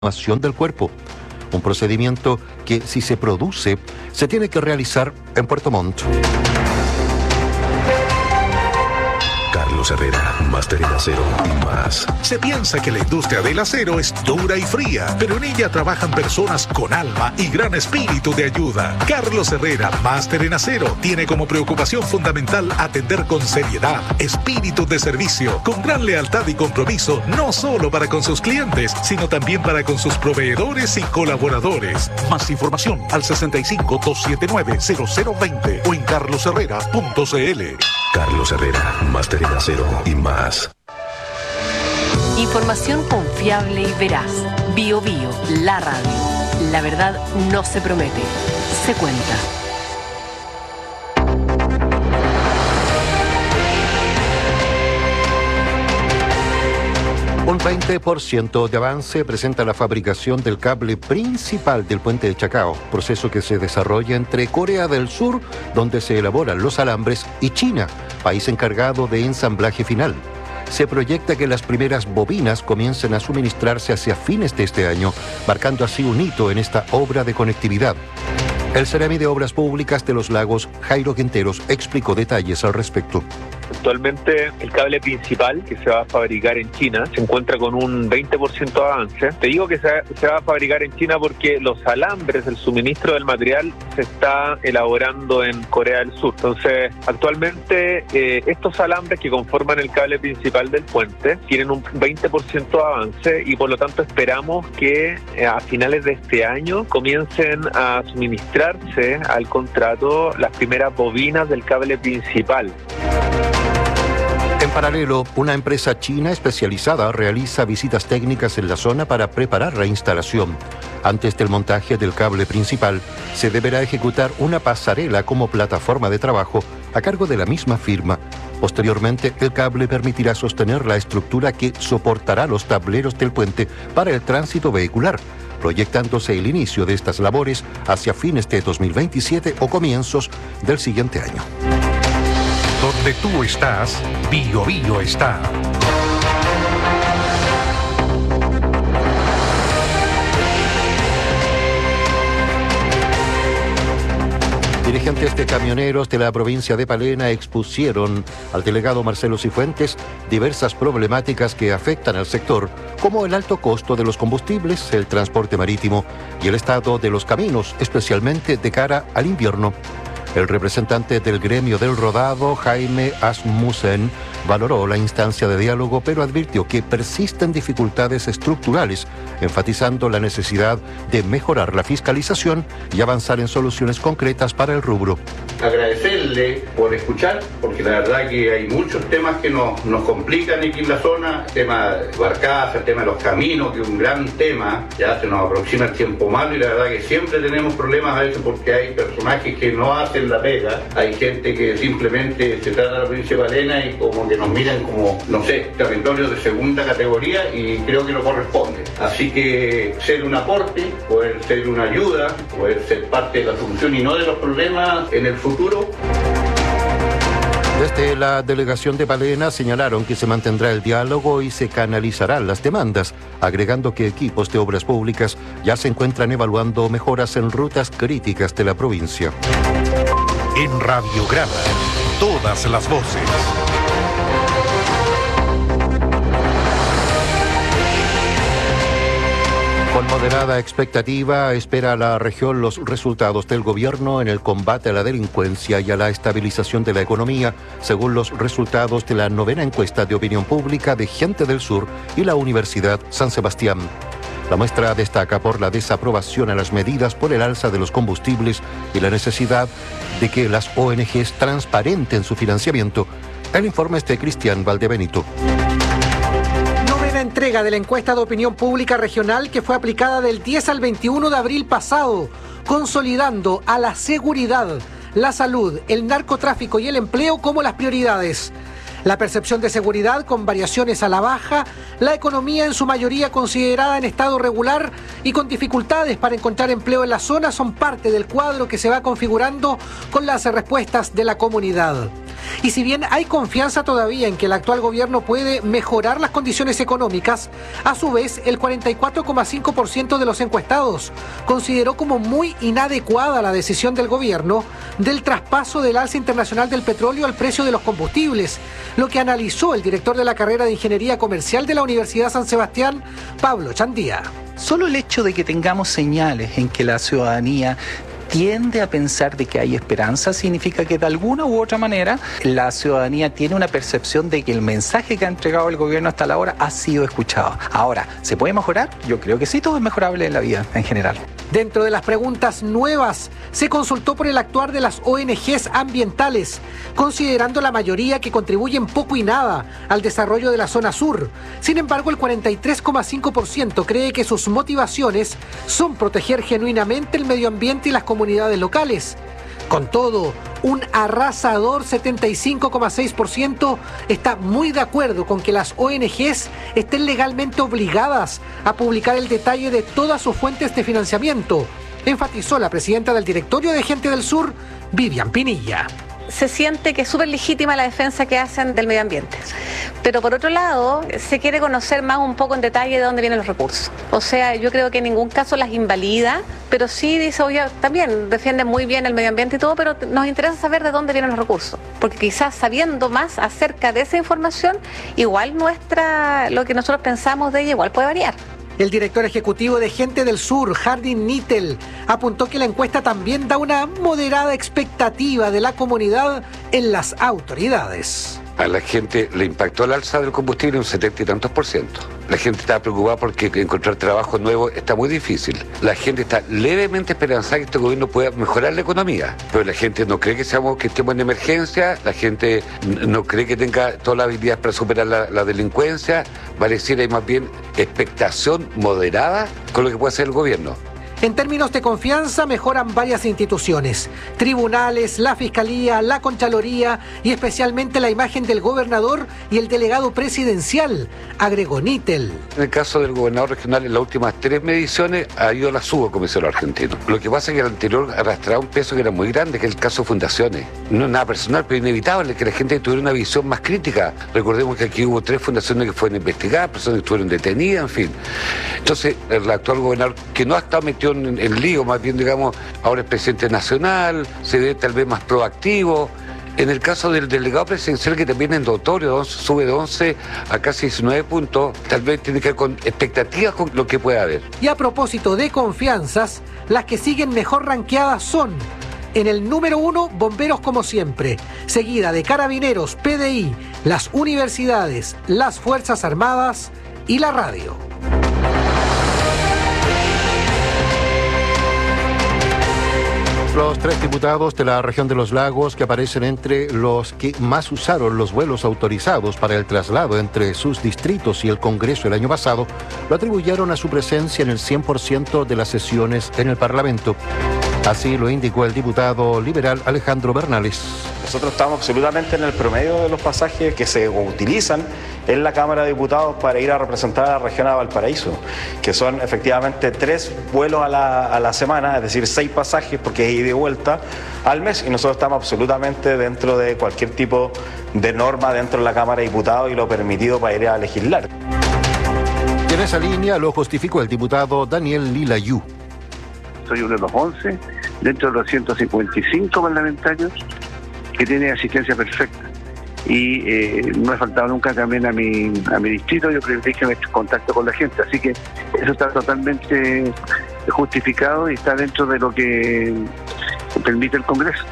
del cuerpo. Un procedimiento que, si se produce, se tiene que realizar en Puerto Montt. Carlos Herrera, máster en acero y más. Se piensa que la industria del acero es dura y fría, pero en ella trabajan personas con alma y gran espíritu de ayuda. Carlos Herrera, máster en acero, tiene como preocupación fundamental atender con seriedad, espíritu de servicio, con gran lealtad y compromiso, no solo para con sus clientes, sino también para con sus proveedores y colaboradores. Más información al 65-279-0020 o en carlosherrera.cl. Carlos Herrera, máster en acero y más. Información confiable y veraz. Bio Bio, la radio. La verdad no se promete, se cuenta. Un 20% de avance presenta la fabricación del cable principal del puente de Chacao, proceso que se desarrolla entre Corea del Sur, donde se elaboran los alambres, y China, país encargado de ensamblaje final. Se proyecta que las primeras bobinas comiencen a suministrarse hacia fines de este año, marcando así un hito en esta obra de conectividad. El Ceremi de Obras Públicas de los Lagos, Jairo Quinteros, explicó detalles al respecto. Actualmente el cable principal que se va a fabricar en China se encuentra con un 20% de avance. Te digo que se va a fabricar en China porque los alambres, el suministro del material se está elaborando en Corea del Sur. Entonces, actualmente estos alambres que conforman el cable principal del puente tienen un 20% de avance y por lo tanto esperamos que a finales de este año comiencen a suministrarse al contrato las primeras bobinas del cable principal. En paralelo, una empresa china especializada realiza visitas técnicas en la zona para preparar la instalación. Antes del montaje del cable principal, se deberá ejecutar una pasarela como plataforma de trabajo a cargo de la misma firma. Posteriormente, el cable permitirá sostener la estructura que soportará los tableros del puente para el tránsito vehicular, proyectándose el inicio de estas labores hacia fines de 2027 o comienzos del siguiente año. Donde tú estás, Bio Bio está. Dirigentes de camioneros de la provincia de Palena expusieron al delegado Marcelo Cifuentes diversas problemáticas que afectan al sector, como el alto costo de los combustibles, el transporte marítimo y el estado de los caminos, especialmente de cara al invierno. El representante del gremio del rodado, Jaime Asmussen, valoró la instancia de diálogo, pero advirtió que persisten dificultades estructurales, enfatizando la necesidad de mejorar la fiscalización y avanzar en soluciones concretas para el rubro. Agradecerle por escuchar, porque la verdad que hay muchos temas que nos complican aquí en la zona, el tema de barcaza, el tema de los caminos, que es un gran tema, ya se nos aproxima el tiempo malo y la verdad que siempre tenemos problemas a veces porque hay personajes que no hacen la pega, hay gente que simplemente se trata de la provincia de Palena y como que nos miran como, no sé, territorios de segunda categoría y creo que no corresponde. Así que ser un aporte, poder ser una ayuda, poder ser parte de la solución y no de los problemas en el futuro. Desde la delegación de Palena señalaron que se mantendrá el diálogo y se canalizarán las demandas, agregando que equipos de obras públicas ya se encuentran evaluando mejoras en rutas críticas de la provincia. En Radiograma, todas las voces. Con moderada expectativa espera la región los resultados del gobierno en el combate a la delincuencia y a la estabilización de la economía, según los resultados de la 9ª encuesta de opinión pública de Gente del Sur y la Universidad San Sebastián. La muestra destaca por la desaprobación a las medidas por el alza de los combustibles y la necesidad de que las ONGs transparenten su financiamiento. El informe es de Cristian Valdebenito. Entrega de la encuesta de opinión pública regional que fue aplicada del 10 al 21 de abril pasado, consolidando a la seguridad, la salud, el narcotráfico y el empleo como las prioridades. La percepción de seguridad con variaciones a la baja, la economía en su mayoría considerada en estado regular y con dificultades para encontrar empleo en la zona son parte del cuadro que se va configurando con las respuestas de la comunidad. Y si bien hay confianza todavía en que el actual gobierno puede mejorar las condiciones económicas, a su vez el 44,5% de los encuestados consideró como muy inadecuada la decisión del gobierno del traspaso del alza internacional del petróleo al precio de los combustibles, lo que analizó el director de la carrera de Ingeniería Comercial de la Universidad San Sebastián, Pablo Chandía. Solo el hecho de que tengamos señales en que la ciudadanía tiende a pensar de que hay esperanza significa que de alguna u otra manera la ciudadanía tiene una percepción de que el mensaje que ha entregado el gobierno hasta la hora ha sido escuchado. Ahora, ¿se puede mejorar? Yo creo que sí, todo es mejorable en la vida en general. Dentro de las preguntas nuevas, se consultó por el actuar de las ONGs ambientales, considerando la mayoría que contribuyen poco y nada al desarrollo de la zona sur. Sin embargo, el 43,5% cree que sus motivaciones son proteger genuinamente el medio ambiente y las comunidades locales. Con todo, un arrasador 75,6% está muy de acuerdo con que las ONGs estén legalmente obligadas a publicar el detalle de todas sus fuentes de financiamiento, enfatizó la presidenta del directorio de Gente del Sur, Vivian Pinilla. Se siente que es súper legítima la defensa que hacen del medio ambiente. Pero por otro lado, se quiere conocer más un poco en detalle de dónde vienen los recursos. O sea, yo creo que en ningún caso las invalida, pero sí dice, oye, también defienden muy bien el medio ambiente y todo, pero nos interesa saber de dónde vienen los recursos. Porque quizás sabiendo más acerca de esa información, igual lo que nosotros pensamos de ella igual puede variar. El director ejecutivo de Gente del Sur, Hardin Nittel, apuntó que la encuesta también da una moderada expectativa de la comunidad en las autoridades. A la gente le impactó el alza del combustible un 70 y tantos %. La gente está preocupada porque encontrar trabajo nuevo está muy difícil. La gente está levemente esperanzada que este gobierno pueda mejorar la economía, pero la gente no cree que estemos en emergencia, la gente no cree que tenga todas las habilidades para superar la delincuencia. Va a decir, hay más bien expectación moderada con lo que puede hacer el gobierno. En términos de confianza mejoran varias instituciones, tribunales, la Fiscalía, la Contraloría y especialmente la imagen del gobernador y el delegado presidencial, agregó Nittel. En el caso del gobernador regional, en las últimas 3 mediciones ha ido la subcomisario argentino. Lo que pasa es que el anterior arrastraba un peso que era muy grande, que es el caso de fundaciones. No es nada personal, pero inevitable que la gente tuviera una visión más crítica. Recordemos que aquí hubo 3 fundaciones que fueron investigadas, personas que estuvieron detenidas, en fin. Entonces, el actual gobernador, que no ha estado metido en lío, más bien, digamos, ahora es presidente nacional, se ve tal vez más proactivo. En el caso del delegado presidencial, que también es notorio, sube de 11 a casi 19 puntos, tal vez tiene que ver con expectativas con lo que pueda haber. Y a propósito de confianzas, las que siguen mejor ranqueadas son: en el número 1, Bomberos como siempre, seguida de Carabineros, PDI, las universidades, las Fuerzas Armadas y la radio. Los 3 diputados de la región de los lagos, que aparecen entre los que más usaron los vuelos autorizados para el traslado entre sus distritos y el Congreso el año pasado, lo atribuyeron a su presencia en el 100% de las sesiones en el Parlamento. Así lo indicó el diputado liberal Alejandro Bernales. Nosotros estamos absolutamente en el promedio de los pasajes que se utilizan en la Cámara de Diputados para ir a representar a la región de Valparaíso, que son efectivamente 3 vuelos a la semana, es decir, 6 pasajes, porque es ida y vuelta al mes, y nosotros estamos absolutamente dentro de cualquier tipo de norma dentro de la Cámara de Diputados y lo permitido para ir a legislar. Y en esa línea lo justificó el diputado Daniel Lilayú. Soy uno de los 11, dentro de los 155 parlamentarios, que tiene asistencia perfecta. Y no he faltado nunca también a mi distrito. Yo privilegio mi contacto con la gente, así que eso está totalmente justificado y está dentro de lo que permite el Congreso.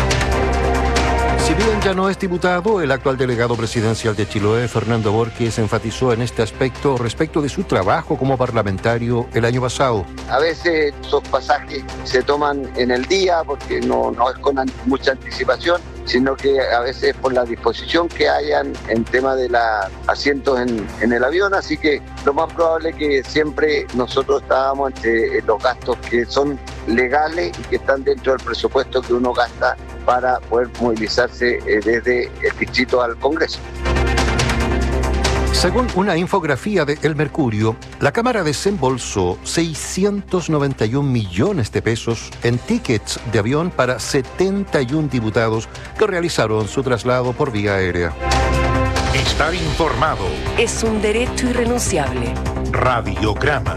Si bien ya no es diputado, el actual delegado presidencial de Chiloé, Fernando Borges, enfatizó en este aspecto respecto de su trabajo como parlamentario el año pasado. A veces esos pasajes se toman en el día porque no es con mucha anticipación, sino que a veces por la disposición que hayan en tema de los asientos en el avión, así que lo más probable es que siempre nosotros estábamos entre los gastos que son legales y que están dentro del presupuesto que uno gasta para poder movilizarse desde el distrito al Congreso. Según una infografía de El Mercurio, la Cámara desembolsó 691 millones de pesos en tickets de avión para 71 diputados que realizaron su traslado por vía aérea. Estar informado. Es un derecho irrenunciable. Radiograma.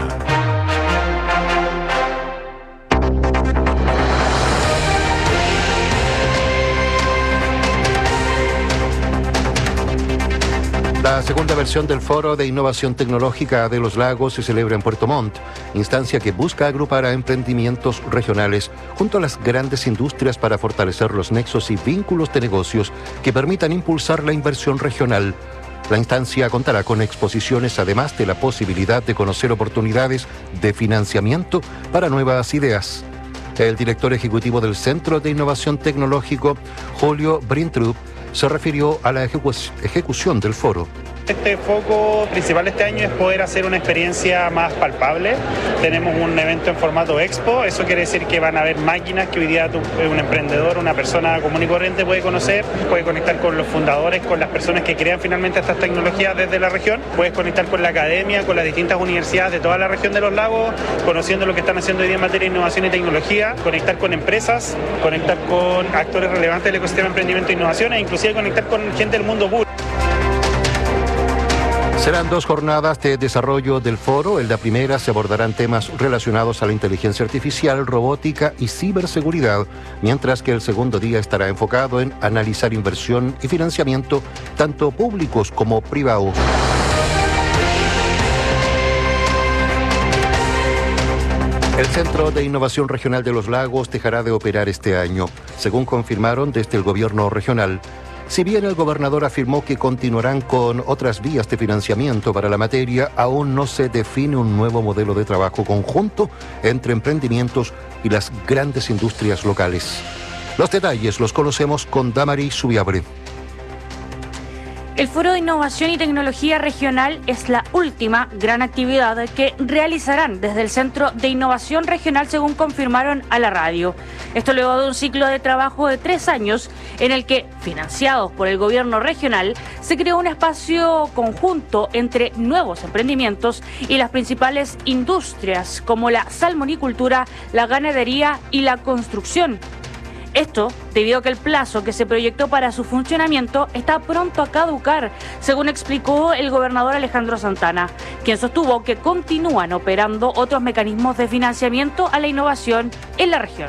La segunda versión del Foro de Innovación Tecnológica de los Lagos se celebra en Puerto Montt, instancia que busca agrupar a emprendimientos regionales junto a las grandes industrias para fortalecer los nexos y vínculos de negocios que permitan impulsar la inversión regional. La instancia contará con exposiciones, además de la posibilidad de conocer oportunidades de financiamiento para nuevas ideas. El director ejecutivo del Centro de Innovación Tecnológico, Julio Brintrup, se refirió a la ejecución del foro. Este foco principal este año es poder hacer una experiencia más palpable. Tenemos un evento en formato expo, eso quiere decir que van a haber máquinas que hoy día un emprendedor, una persona común y corriente puede conocer, puede conectar con los fundadores, con las personas que crean finalmente estas tecnologías desde la región, puedes conectar con la academia, con las distintas universidades de toda la región de los lagos, conociendo lo que están haciendo hoy día en materia de innovación y tecnología, conectar con empresas, conectar con actores relevantes del ecosistema de emprendimiento e innovación e inclusive conectar con gente del mundo público. Serán 2 jornadas de desarrollo del foro. En la primera se abordarán temas relacionados a la inteligencia artificial, robótica y ciberseguridad, mientras que el segundo día estará enfocado en analizar inversión y financiamiento, tanto públicos como privados. El Centro de Innovación Regional de los Lagos dejará de operar este año, según confirmaron desde el gobierno regional. Si bien el gobernador afirmó que continuarán con otras vías de financiamiento para la materia, aún no se define un nuevo modelo de trabajo conjunto entre emprendimientos y las grandes industrias locales. Los detalles los conocemos con Damaris Subiabre. El Foro de Innovación y Tecnología Regional es la última gran actividad que realizarán desde el Centro de Innovación Regional, según confirmaron a la radio. Esto luego de un ciclo de trabajo de 3 años en el que, financiados por el gobierno regional, se creó un espacio conjunto entre nuevos emprendimientos y las principales industrias como la salmonicultura, la ganadería y la construcción. Esto debido a que el plazo que se proyectó para su funcionamiento está pronto a caducar, según explicó el gobernador Alejandro Santana, quien sostuvo que continúan operando otros mecanismos de financiamiento a la innovación en la región.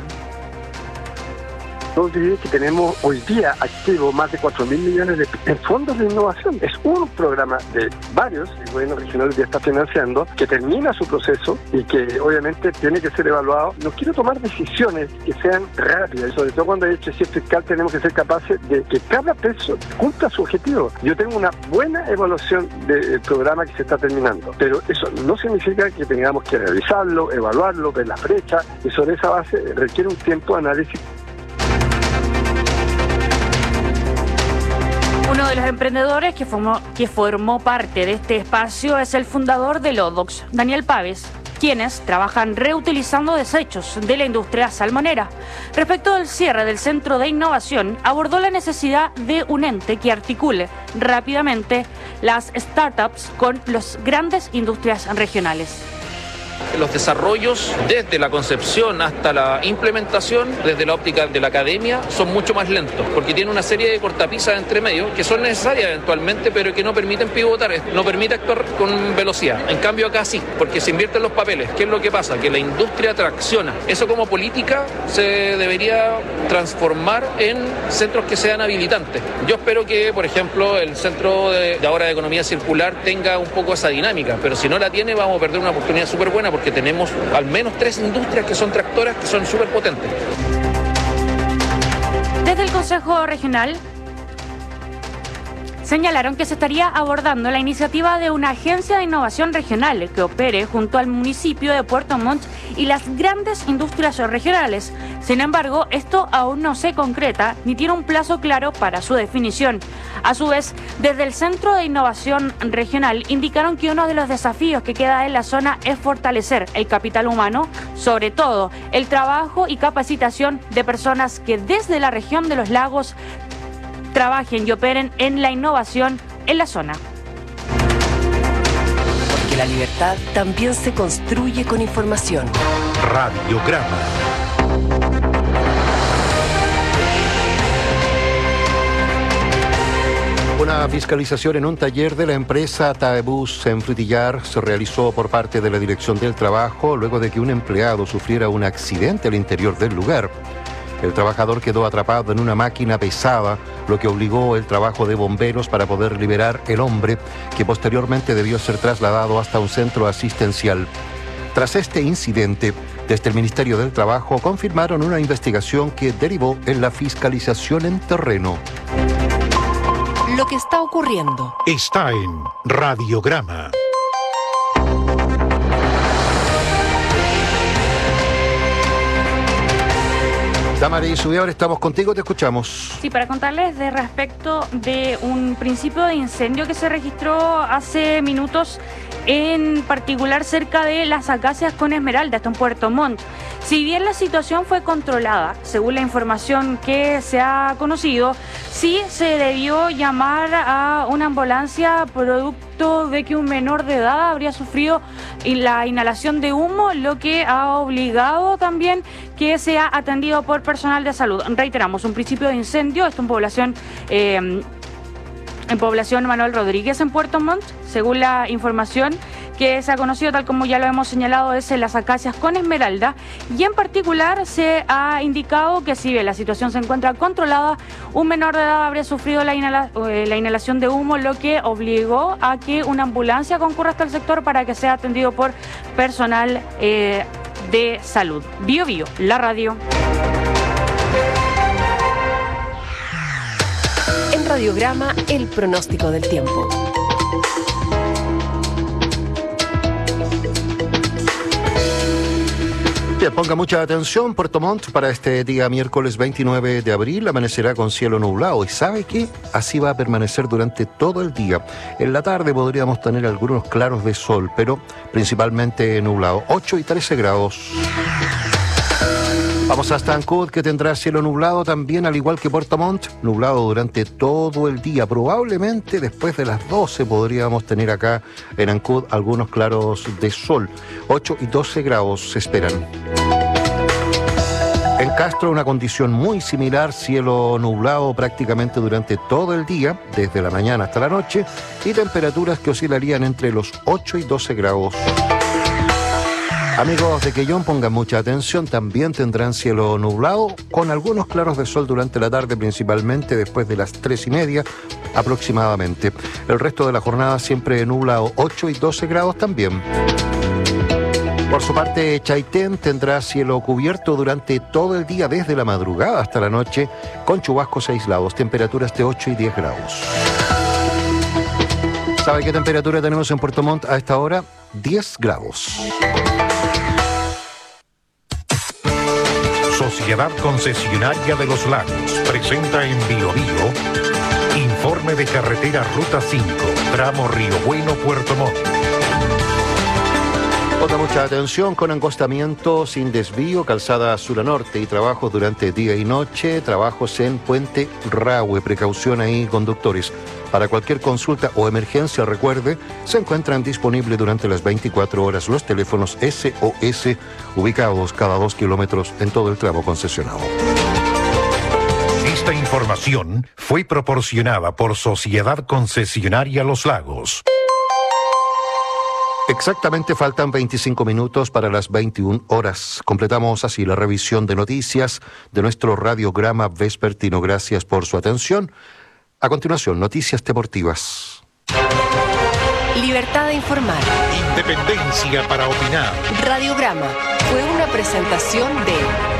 No olvidé que tenemos hoy día activo más de 4.000 millones en fondos de innovación. Es un programa de varios, el gobierno regional ya está financiando, que termina su proceso y que obviamente tiene que ser evaluado. No quiero tomar decisiones que sean rápidas, y sobre todo cuando hay excesivo fiscal tenemos que ser capaces de que cada peso cumpla su objetivo. Yo tengo una buena evaluación del programa que se está terminando, pero eso no significa que tengamos que revisarlo, evaluarlo, ver la brecha, y sobre esa base requiere un tiempo de análisis. Uno de los emprendedores que formó parte de este espacio es el fundador de Lodox, Daniel Paves, quienes trabajan reutilizando desechos de la industria salmonera. Respecto del cierre del Centro de Innovación, abordó la necesidad de un ente que articule rápidamente las startups con las grandes industrias regionales. Los desarrollos desde la concepción hasta la implementación, desde la óptica de la academia, son mucho más lentos, porque tiene una serie de cortapisas entre medio que son necesarias eventualmente, pero que no permiten pivotar, no permite actuar con velocidad. En cambio acá sí, porque se invierten los papeles. ¿Qué es lo que pasa? Que la industria tracciona. Eso como política se debería transformar en centros que sean habilitantes. Yo espero que, por ejemplo, el Centro de ahora de Economía Circular tenga un poco esa dinámica, pero si no la tiene vamos a perder una oportunidad súper buena, porque tenemos al menos 3 industrias que son tractoras, que son súper potentes. Desde el Consejo Regional señalaron que se estaría abordando la iniciativa de una agencia de innovación regional que opere junto al municipio de Puerto Montt y las grandes industrias regionales. Sin embargo, esto aún no se concreta ni tiene un plazo claro para su definición. A su vez, desde el Centro de Innovación Regional indicaron que uno de los desafíos que queda en la zona es fortalecer el capital humano, sobre todo el trabajo y capacitación de personas que desde la región de los lagos trabajen y operen en la innovación en la zona. la libertad también se construye con información. Radiograma. Una fiscalización en un taller de la empresa Taebus en Frutillar se realizó por parte de la Dirección del Trabajo luego de que un empleado sufriera un accidente al interior del lugar. El trabajador quedó atrapado en una máquina pesada, lo que obligó el trabajo de bomberos para poder liberar el hombre, que posteriormente debió ser trasladado hasta un centro asistencial. Tras este incidente, desde el Ministerio del Trabajo confirmaron una investigación que derivó en la fiscalización en terreno. Lo que está ocurriendo está en Radiograma. Damaris Ubiabre, estamos contigo, te escuchamos. Sí, para contarles de respecto de un principio de incendio que se registró hace minutos, en particular cerca de las acacias con Esmeralda, esto en Puerto Montt. Si bien la situación fue controlada, según la información que se ha conocido, sí se debió llamar a una ambulancia producto de que un menor de edad habría sufrido la inhalación de humo, lo que ha obligado también que sea atendido por personal de salud. Reiteramos, un principio de incendio, esto en población Manuel Rodríguez en Puerto Montt, según la información que se ha conocido, tal como ya lo hemos señalado, es en las acacias con Esmeralda, y en particular se ha indicado que si bien la situación se encuentra controlada, un menor de edad habría sufrido la inhalación de humo, lo que obligó a que una ambulancia concurra hasta el sector para que sea atendido por personal de salud. Bio Bio, la radio. En Radiograma, el pronóstico del tiempo. Bien, ponga mucha atención, Puerto Montt, para este día miércoles 29 de abril amanecerá con cielo nublado. ¿Y sabe qué? Así va a permanecer durante todo el día. En la tarde podríamos tener algunos claros de sol, pero principalmente nublado. 8 y 13 grados. Vamos hasta Ancud, que tendrá cielo nublado también, al igual que Puerto Montt, nublado durante todo el día. Probablemente después de las 12 podríamos tener acá en Ancud algunos claros de sol. 8 y 12 grados se esperan. En Castro, una condición muy similar, cielo nublado prácticamente durante todo el día, desde la mañana hasta la noche, y temperaturas que oscilarían entre los 8 y 12 grados. Amigos de Quellón, pongan mucha atención, también tendrán cielo nublado, con algunos claros de sol durante la tarde, principalmente después de las 3:30 aproximadamente. El resto de la jornada siempre nublado, 8 y 12 grados también. Por su parte, Chaitén tendrá cielo cubierto durante todo el día, desde la madrugada hasta la noche, con chubascos aislados, temperaturas de 8 y 10 grados. ¿Sabe qué temperatura tenemos en Puerto Montt a esta hora? 10 grados. Sociedad Concesionaria de los Lagos presenta en Bio Bio informe de carretera Ruta 5, tramo Río Bueno, Puerto Montt. Ponga mucha atención, con angostamiento sin desvío, calzada sur a norte y trabajos durante día y noche, trabajos en Puente Rahue, precaución ahí, conductores. Para cualquier consulta o emergencia, recuerde, se encuentran disponibles durante las 24 horas los teléfonos SOS, ubicados cada 2 kilómetros en todo el tramo concesionado. Esta información fue proporcionada por Sociedad Concesionaria Los Lagos. Exactamente, faltan 25 minutos para las 21 horas. Completamos así la revisión de noticias de nuestro radiograma vespertino. Gracias por su atención. A continuación, noticias deportivas. Libertad de informar. Independencia para opinar. Radiograma fue una presentación de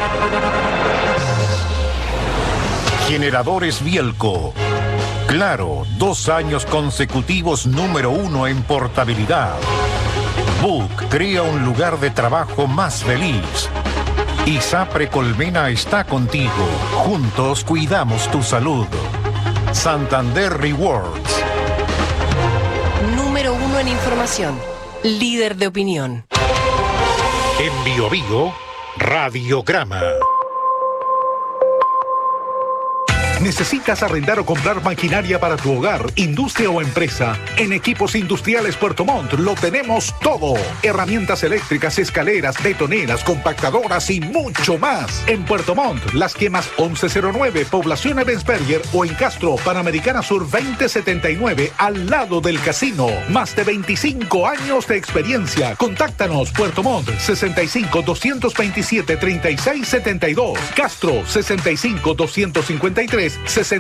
Generadores Bielco. Claro, 2 años consecutivos número 1 en portabilidad. Book crea un lugar de trabajo más feliz. ISAPRE Colmena está contigo. Juntos cuidamos tu salud. Santander Rewards. Número 1 en información. Líder de opinión. En Bio Bio, Radiograma. ¿Necesitas arrendar o comprar maquinaria para tu hogar, industria o empresa? En Equipos Industriales Puerto Montt lo tenemos todo. Herramientas eléctricas, escaleras, betoneras, compactadoras y mucho más. En Puerto Montt, Las Quemas 1109, Población Ebensberger, o en Castro, Panamericana Sur 2079, al lado del casino. Más de 25 años de experiencia. Contáctanos, Puerto Montt, 65 227 3672. Castro, 65 253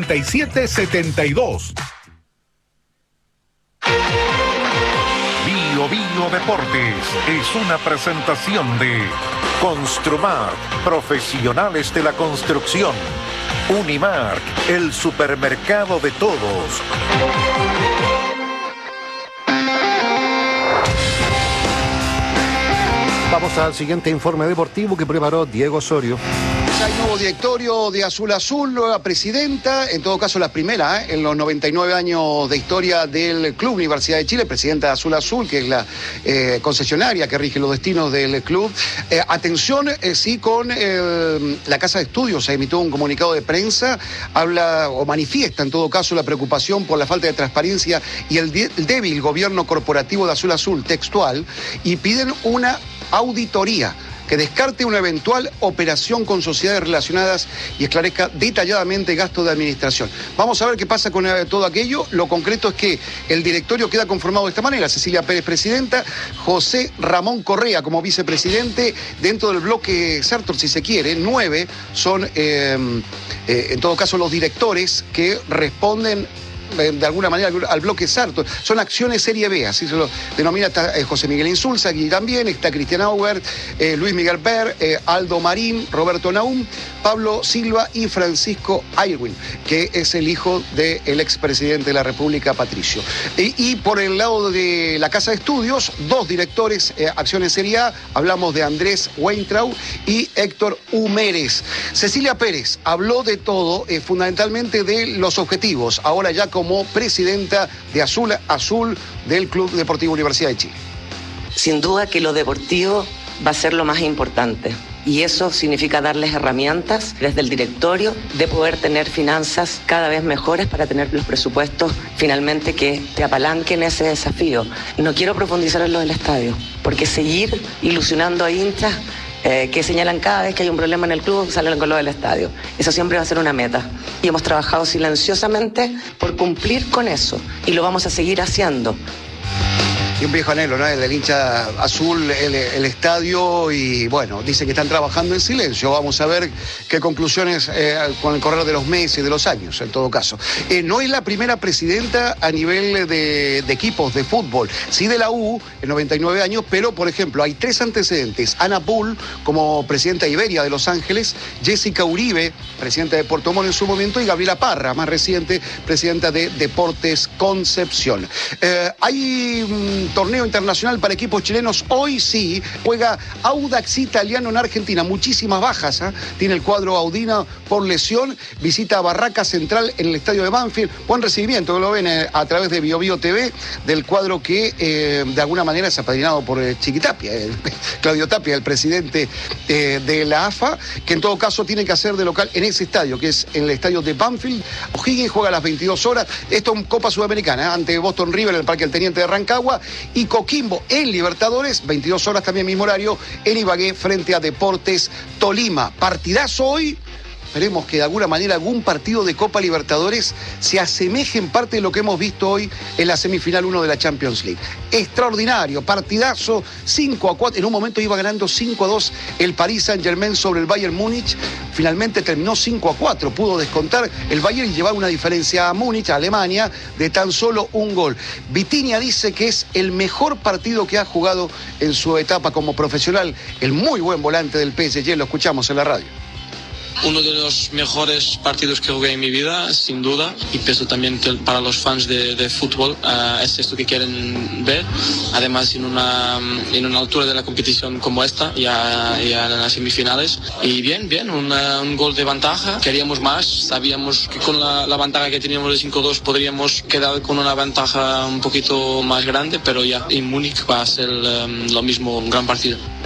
6772. Bio Bio Deportes es una presentación de Construmar, profesionales de la construcción. Unimark, el supermercado de todos. Vamos al siguiente informe deportivo que preparó Diego Osorio. Hay nuevo directorio de Azul Azul, nueva presidenta, en todo caso la primera en los 99 años de historia del Club Universidad de Chile, presidenta de Azul Azul, que es la concesionaria que rige los destinos del club. Atención, sí, con la Casa de Estudios se emitió un comunicado de prensa, habla o manifiesta en todo caso la preocupación por la falta de transparencia y el débil gobierno corporativo de Azul Azul, textual, y piden una auditoría que descarte una eventual operación con sociedades relacionadas y esclarezca detalladamente gastos de administración. Vamos a ver qué pasa con todo aquello. Lo concreto es que el directorio queda conformado de esta manera: Cecilia Pérez, presidenta; José Ramón Correa como vicepresidente. Dentro del bloque Sartor, si se quiere, 9 son, en todo caso, los directores que responden de alguna manera al bloque Sarto. Son acciones serie B, así se lo denomina. Está José Miguel Insulza aquí también, está Cristian Auer, Luis Miguel Per, Aldo Marín, Roberto Naum, Pablo Silva y Francisco Aylwin, que es el hijo del expresidente de la República, Patricio. Y por el lado de la Casa de Estudios, 2 directores, acciones serie A, hablamos de Andrés Weintraub y Héctor Humérez. Cecilia Pérez habló de todo, fundamentalmente de los objetivos, ahora ya como presidenta de Azul Azul del Club Deportivo Universidad de Chile. Sin duda que lo deportivo va a ser lo más importante. Y eso significa darles herramientas desde el directorio de poder tener finanzas cada vez mejores para tener los presupuestos finalmente que te apalanquen ese desafío. Y no quiero profundizar en lo del estadio, porque seguir ilusionando a hinchas que señalan cada vez que hay un problema en el club, salen con lo del estadio. Eso siempre va a ser una meta. Y hemos trabajado silenciosamente por cumplir con eso. Y lo vamos a seguir haciendo. Y un viejo anhelo, ¿no? El del hincha azul, el estadio, y bueno, dice que están trabajando en silencio. Vamos a ver qué conclusiones con el correr de los meses y de los años, en todo caso. No es la primera presidenta a nivel de equipos de fútbol, sí de la U, en 99 años, pero, por ejemplo, hay 3 antecedentes. Ana Bull, como presidenta de Iberia de Los Ángeles; Jessica Uribe, presidenta de Puerto Montt en su momento; y Gabriela Parra, más reciente, presidenta de Deportes Concepción. Hay torneo internacional para equipos chilenos. Hoy sí juega Audax Italiano en Argentina. Muchísimas bajas, tiene el cuadro audino por lesión. Visita a Barraca Central en el estadio de Banfield. Buen recibimiento, lo ven a través de Bio Bio TV, del cuadro que de alguna manera es apadrinado por Chiqui Tapia, Claudio Tapia, el presidente de la AFA, que en todo caso tiene que hacer de local en ese estadio, que es en el estadio de Banfield. O'Higgins juega a las 22 horas. Esto en Copa Sudamericana, ante Boston River en el Parque del Teniente de Rancagua. Y Coquimbo en Libertadores, 22 horas también mismo horario, en Ibagué frente a Deportes Tolima. Partidazo hoy. Esperemos que de alguna manera algún partido de Copa Libertadores se asemeje en parte de lo que hemos visto hoy en la semifinal 1 de la Champions League. Extraordinario, partidazo, 5-4. En un momento iba ganando 5-2 el Paris Saint-Germain sobre el Bayern Múnich. Finalmente terminó 5-4. Pudo descontar el Bayern y llevar una diferencia a Múnich, a Alemania, de tan solo un gol. Vitinha dice que es el mejor partido que ha jugado en su etapa como profesional. El muy buen volante del PSG, lo escuchamos en la radio. Uno de los mejores partidos que jugué en mi vida, sin duda, y pienso también que para los fans de fútbol es esto que quieren ver. Además, en una altura de la competición como esta, ya en las semifinales. Y bien, un gol de ventaja. Queríamos más, sabíamos que con la ventaja que teníamos de 5-2 podríamos quedar con una ventaja un poquito más grande, pero ya en Múnich va a ser lo mismo, un gran partido.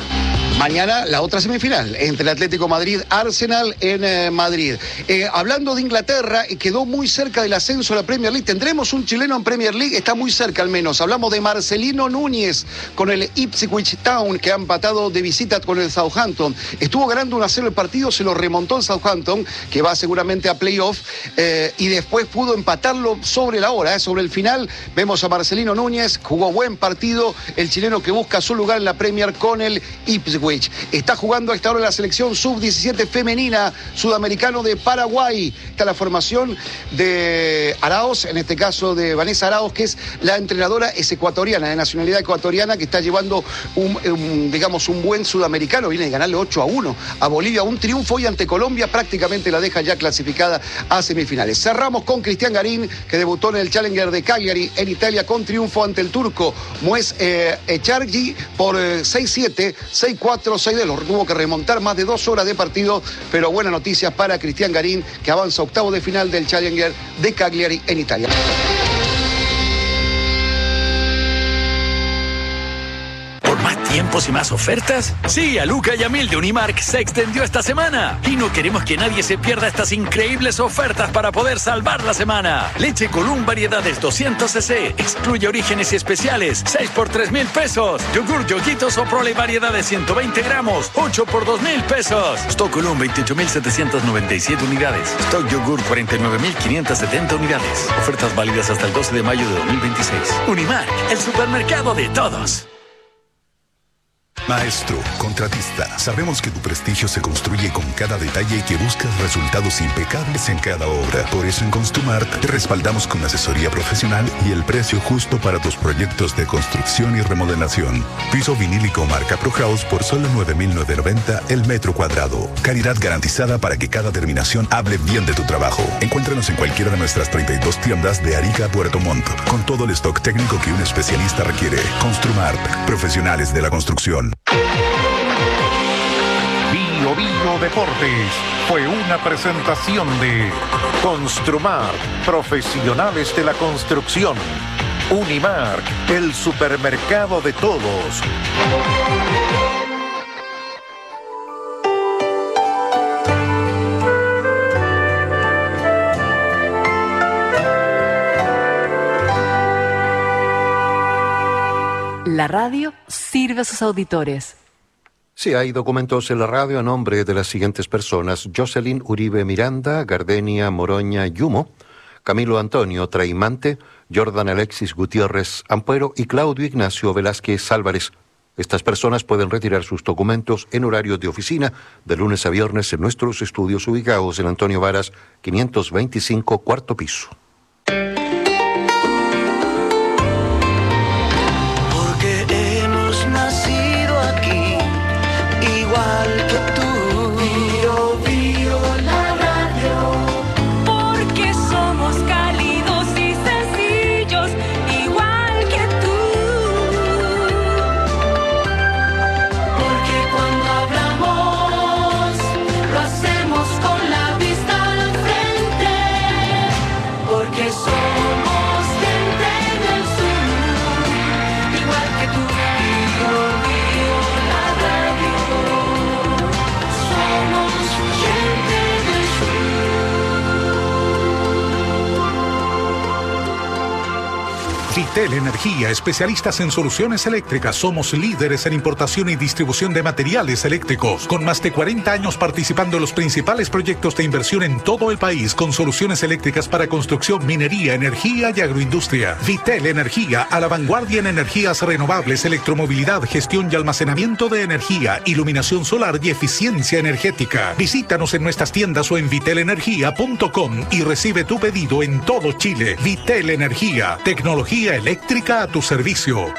Mañana la otra semifinal entre el Atlético Madrid-Arsenal en Madrid. Hablando de Inglaterra, quedó muy cerca del ascenso a la Premier League. Tendremos un chileno en Premier League, está muy cerca al menos. Hablamos de Marcelino Núñez con el Ipswich Town, que ha empatado de visita con el Southampton. Estuvo ganando 1-0 el partido, se lo remontó el Southampton, que va seguramente a playoff, y después pudo empatarlo sobre la hora, sobre el final. Vemos a Marcelino Núñez, jugó buen partido, el chileno que busca su lugar en la Premier con el Ipswich. Está jugando a esta hora la selección sub-17 femenina, sudamericano de Paraguay. Está la formación de Arauz, en este caso de Vanessa Arauz, que es la entrenadora, es ecuatoriana, de nacionalidad ecuatoriana, que está llevando un buen sudamericano. Viene de ganarle 8-1 a Bolivia, un triunfo, y ante Colombia prácticamente la deja ya clasificada a semifinales. Cerramos con Cristian Garín, que debutó en el Challenger de Cagliari en Italia con triunfo ante el turco Mues Echargi por 6-7, 6-4, 6-2. Lo tuvo que remontar más de 2 horas de partido, pero buena noticia para Cristian Garín, que avanza a octavo de final del Challenger de Cagliari en Italia. ¿Más tiempos y más ofertas? Sí, a Luca y a Mil de Unimark se extendió esta semana. Y no queremos que nadie se pierda estas increíbles ofertas para poder salvar la semana. Leche Column variedades 200 cc, excluye orígenes y especiales, 6 por 3,000 pesos. Yogur Yoguitos o Prole variedades 120 gramos, 8 por 2,000 pesos. Stock Column 28,797 unidades. Stock Yogur 49,570 unidades. Ofertas válidas hasta el 12 de mayo de 2026. Unimark, el supermercado de todos. Maestro, contratista, sabemos que tu prestigio se construye con cada detalle y que buscas resultados impecables en cada obra. Por eso en Construmart te respaldamos con asesoría profesional y el precio justo para tus proyectos de construcción y remodelación. Piso vinílico marca ProHouse por solo 9,990 el metro cuadrado. Calidad garantizada para que cada terminación hable bien de tu trabajo. Encuéntranos en cualquiera de nuestras 32 tiendas de Arica a Puerto Montt, con todo el stock técnico que un especialista requiere. Construmart, profesionales de la construcción. Bio Bio Deportes fue una presentación de Construmart, profesionales de la construcción. Unimark, el supermercado de todos. La radio sirve a sus auditores. Sí, hay documentos en la radio a nombre de las siguientes personas: Jocelyn Uribe Miranda, Gardenia Moroña Yumo, Camilo Antonio Traimante, Jordan Alexis Gutiérrez Ampuero y Claudio Ignacio Velázquez Álvarez. Estas personas pueden retirar sus documentos en horario de oficina de lunes a viernes en nuestros estudios ubicados en Antonio Varas, 525, cuarto piso. Igual que tú, Bio Bio la radio, porque somos cálidos y sencillos, igual que tú, porque cuando hablamos lo hacemos con la vista al frente, porque somos gente del sur, igual que tú, Bio Bio la radio. Vitel Energía, especialistas en soluciones eléctricas. Somos líderes en importación y distribución de materiales eléctricos, con más de 40 años participando en los principales proyectos de inversión en todo el país, con soluciones eléctricas para construcción, minería, energía y agroindustria. Vitel Energía, a la vanguardia en energías renovables, electromovilidad, gestión y almacenamiento de energía, iluminación solar y eficiencia energética. Visítanos en nuestras tiendas o en vitelenergia.com y recibe tu pedido en todo Chile. Vitel Energía, tecnología eléctrica a tu servicio.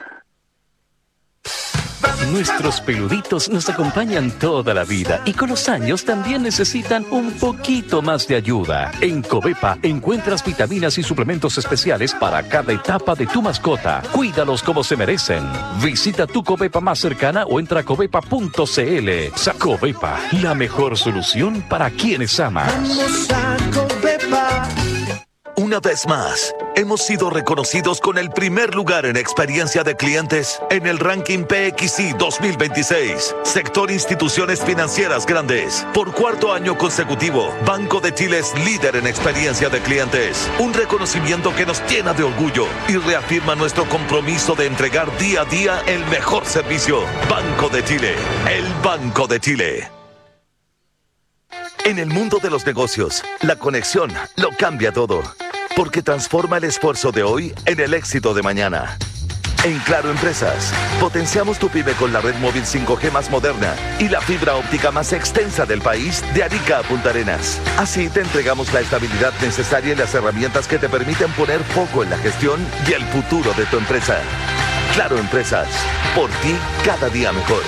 Nuestros peluditos nos acompañan toda la vida y con los años también necesitan un poquito más de ayuda. En Covepa encuentras vitaminas y suplementos especiales para cada etapa de tu mascota. Cuídalos como se merecen. Visita tu Covepa más cercana o entra a covepa.cl. Covepa, la mejor solución para quienes amas. Vamos a Covepa. Una vez más, hemos sido reconocidos con el primer lugar en experiencia de clientes en el ranking PXI 2026. Sector instituciones financieras grandes. Por cuarto año consecutivo, Banco de Chile es líder en experiencia de clientes. Un reconocimiento que nos llena de orgullo y reafirma nuestro compromiso de entregar día a día el mejor servicio. Banco de Chile, el Banco de Chile. En el mundo de los negocios, la conexión lo cambia todo, porque transforma el esfuerzo de hoy en el éxito de mañana. En Claro Empresas, potenciamos tu pyme con la red móvil 5G más moderna y la fibra óptica más extensa del país, de Arica a Punta Arenas. Así te entregamos la estabilidad necesaria y las herramientas que te permiten poner foco en la gestión y el futuro de tu empresa. Claro Empresas, por ti cada día mejor.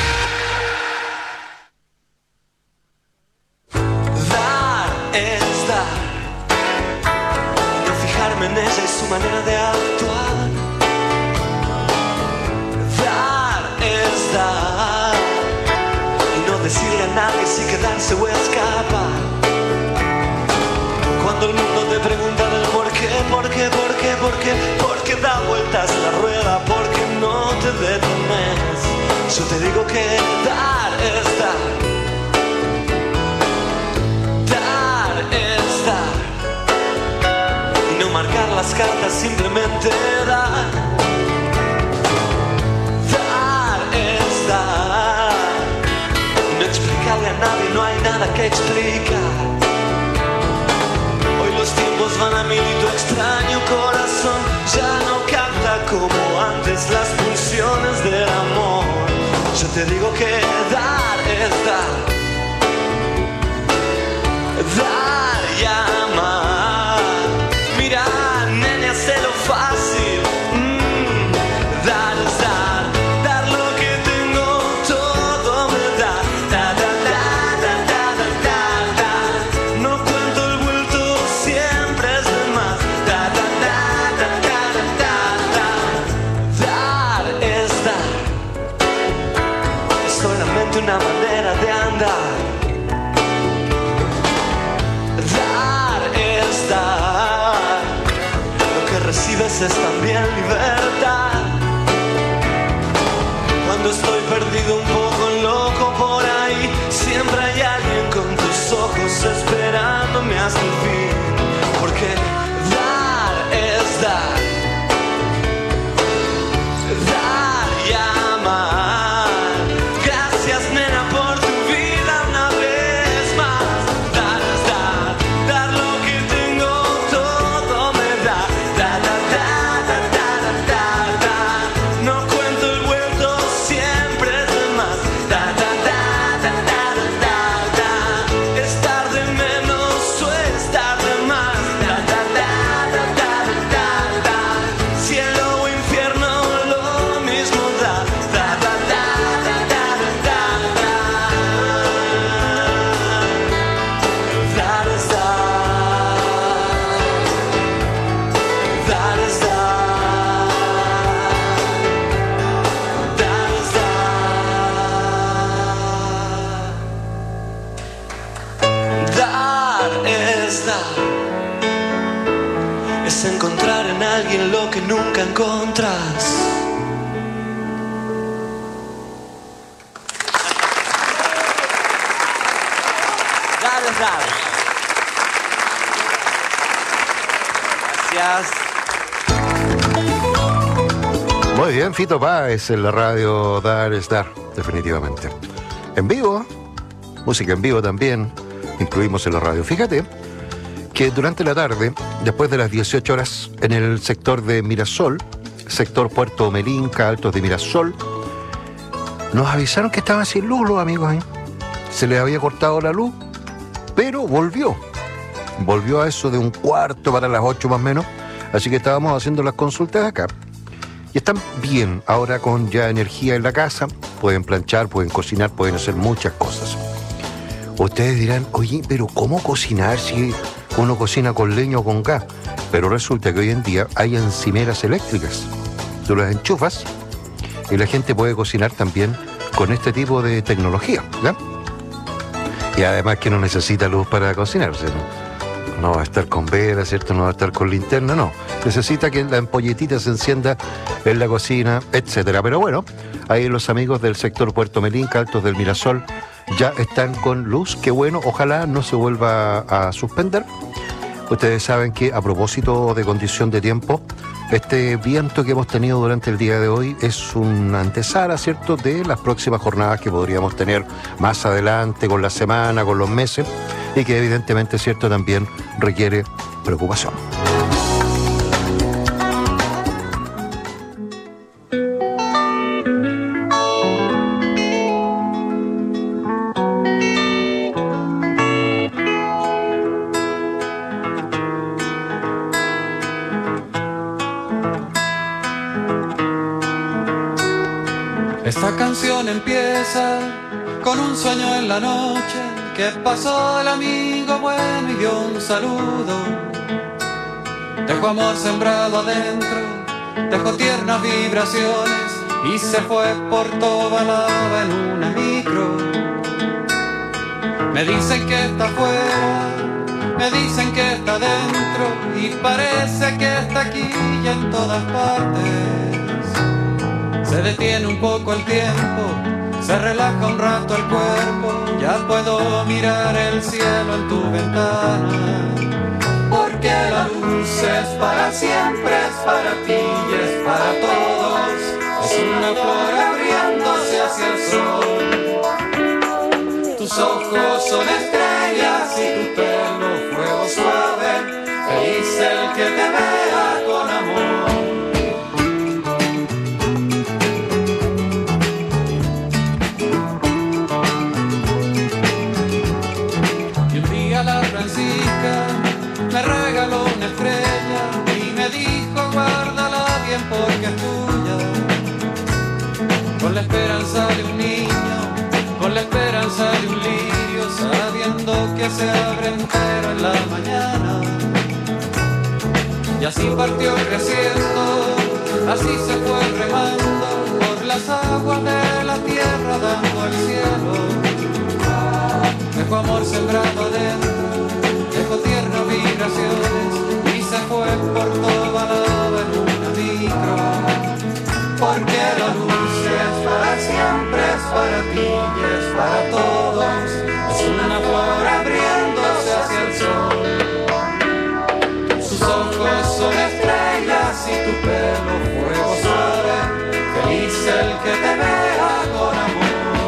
En ella y su manera de actuar. Dar es dar, y no decirle a nadie si quedarse o escapar. Cuando el mundo te pregunta del por qué, porque da vueltas la rueda, porque no te detenes. Yo te digo que dar es dar. Dar es dar. No marcar las cartas, simplemente dar. Dar es dar. No explicarle a nadie, no hay nada que explicar. Hoy los tiempos van a mil y tu extraño corazón ya no canta como antes las pulsiones del amor. Yo te digo que dar es dar. Dar y amar. Mira, nene, hazlo fácil. Dar es dar, dar lo que tengo, todo me da. Da, da, da, da, da, da, da. No cuento el vuelto, siempre es de más. Da, da, da, da, da, da, da. Dar es dar. Es solamente una manera de andar. Dar es dar. Recibes es también libertad. Cuando estoy perdido un poco loco por ahí, siempre hay alguien con tus ojos esperándome hasta el fin. Porque dar es dar. Dar y amar. Gracias, nena, por tu vida una vez más. Dar es dar. Dar lo que tengo, todo me da. Es encontrar en alguien lo que nunca encontrás. Dar es dar. Gracias. Muy bien, Fito Páez en la radio. Dar es dar, definitivamente. En vivo, música en vivo también, incluimos en la radio. Fíjate que durante la tarde, después de las 18 horas, en el sector de Mirasol, sector Puerto Melinca, Altos de Mirasol, nos avisaron que estaban sin luz los amigos ahí. Se les había cortado la luz, pero volvió. Volvió a eso de 1:15 para las 8 más o menos. Así que estábamos haciendo las consultas acá. Y están bien, ahora con ya energía en la casa. Pueden planchar, pueden cocinar, pueden hacer muchas cosas. Ustedes dirán, oye, pero ¿cómo cocinar si uno cocina con leña o con gas? Pero resulta que hoy en día hay encimeras eléctricas. Tú las enchufas y la gente puede cocinar también con este tipo de tecnología, ¿ya? Y además que no necesita luz para cocinarse, ¿no? no va a estar con vela, ¿cierto? No va a estar con linterna, no. Necesita que la ampolletita se encienda en la cocina, etcétera. Pero bueno, ahí los amigos del sector Puerto Melinca, Altos del Mirasol, ya están con luz. Qué bueno, ojalá no se vuelva a suspender. Ustedes saben que, a propósito de condición de tiempo, este viento que hemos tenido durante el día de hoy es una antesala, ¿cierto?, de las próximas jornadas que podríamos tener más adelante, con la semana, con los meses, y que evidentemente, ¿cierto?, también requiere preocupación. Esta canción empieza con un sueño en la noche que pasó el amigo bueno y dio un saludo. Dejó amor sembrado adentro, dejó tiernas vibraciones y se fue por toda Lava en una micro. Me dicen que está afuera, me dicen que está dentro y parece que está aquí y en todas partes. Se detiene un poco el tiempo, se relaja un rato el cuerpo, ya puedo mirar el cielo en tu ventana. Porque la luz es para siempre, es para ti y es para todos. Es una flor abriéndose hacia el sol. Tus ojos son estrellas y tu pelo fuego suave. Feliz el que te vea con amor. La Francisca me regaló una estrella y me dijo guárdala bien porque es tuya. Con la esperanza de un niño, con la esperanza de un lirio, sabiendo que se abre entero en la mañana. Y así partió creciendo, así se fue remando por las aguas de la tierra dando al cielo. Dejó amor sembrado adentro, dejó tiernas vibraciones y se fue por toda Lava en una micro. Porque la luz es para siempre, es para ti y es para todos. Es una flor abriéndose hacia el sol. Sus ojos son estrellas y tu pelo fuego suave. Feliz el que te vea con amor.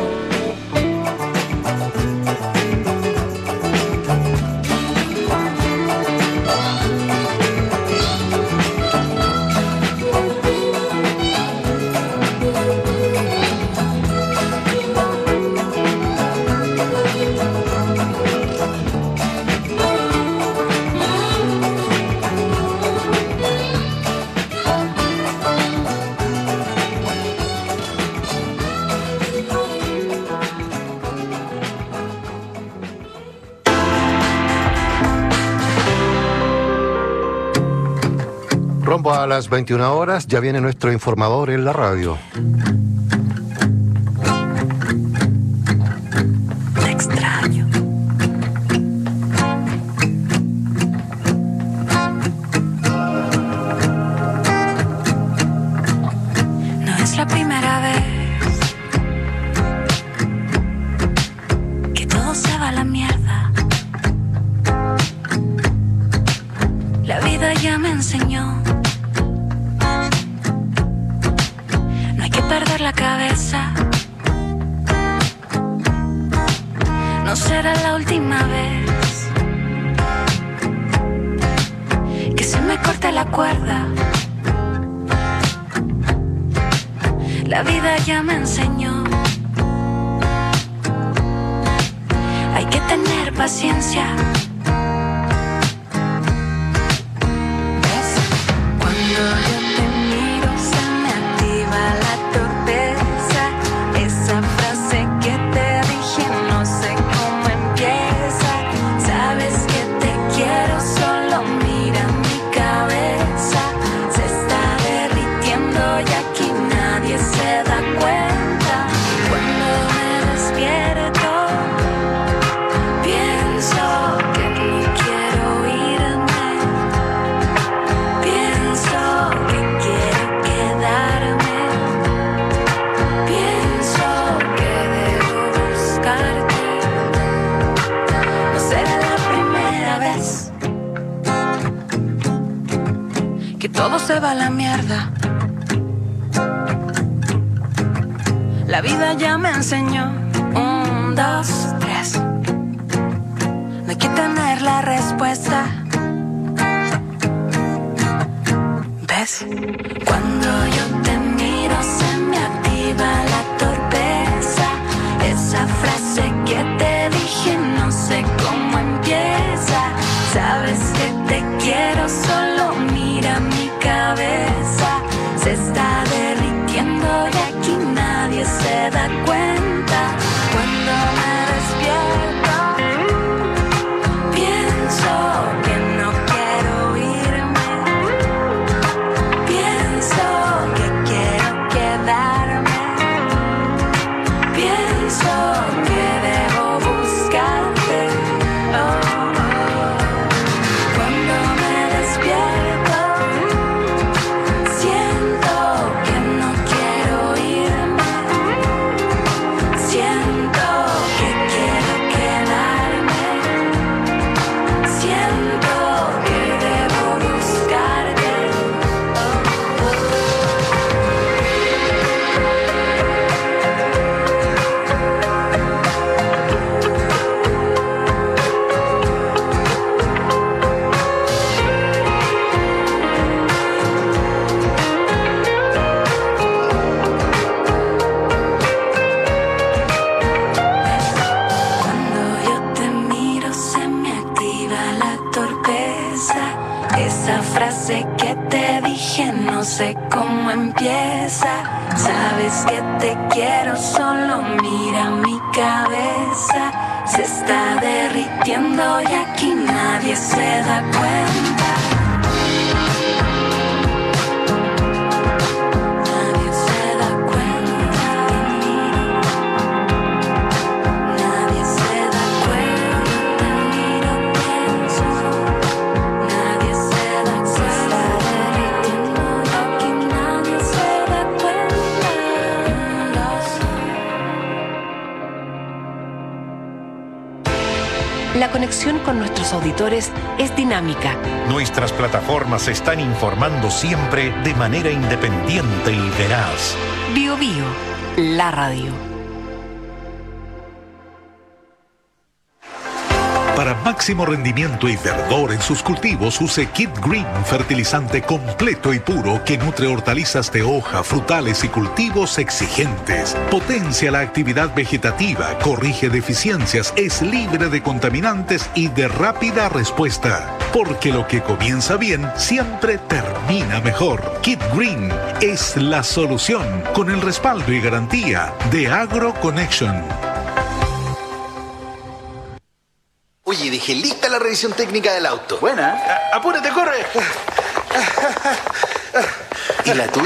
Rumbo a las 21 horas, ya viene nuestro informador en la radio. Te extraño. No es la primera vez que todo se va a la mierda. La vida ya me enseñó. Perder la cabeza. No será la última vez que se me corte la cuerda. La vida ya me enseñó. Hay que tener paciencia. Cuando yo te miro se me activa la torpeza. Esa frase que te dije no sé cómo empieza. Sabes que te quiero, solo mira mi cabeza. Se está derritiendo y aquí nadie se da cuenta. Cuando me despierto pienso que todo se va a la mierda. La vida ya me enseñó 1, 2, 3. No hay que tener la respuesta. ¿Ves? Cuando yo te miro se me activa la torpeza. Esa frase que te dije no sé cómo empieza. Sabes que te quiero, solo mira mi cabeza. Se está derritiendo y aquí nadie se da cuenta. Cuando me despierto pienso que no quiero irme. Pienso que quiero quedarme. Pienso que debo buscarte. Oh, oh. Cuando me despierto siento que no quiero irme. Siento que quiero quedarme. Siento que debo buscarte. Cuando yo te miro se me activa la torpeza. Esa frase que te dije no sé cómo empieza. Sabes que te quiero, solo mira mi cabeza. Se está derritiendo y aquí nadie se da cuenta. Nadie se da cuenta de mí. Nadie se da cuenta, miro, pienso. Nadie se da cuenta, derritiendo y aquí nadie se da cuenta. La conexión con nuestros auditores es dinámica. Nuestras plataformas se están informando siempre de manera independiente y veraz. Bio Bio, la radio. Para máximo rendimiento y verdor en sus cultivos, use Kid Green, fertilizante completo y puro que nutre hortalizas de hoja, frutales y cultivos exigentes. Potencia la actividad vegetativa, corrige deficiencias, es libre de contaminantes y de rápida respuesta. Porque lo que comienza bien siempre termina mejor. Kid Green es la solución, con el respaldo y garantía de Agro Connection. Oye, dejé lista la revisión técnica del auto. Buena. Apúrate, corre. ¿Y la tuya?